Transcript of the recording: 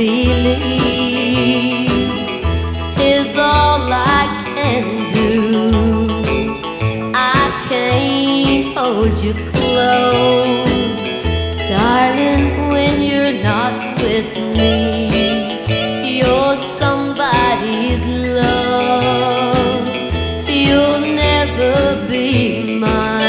believe is all I can do. I can't hold you close, darling, when you're not with me.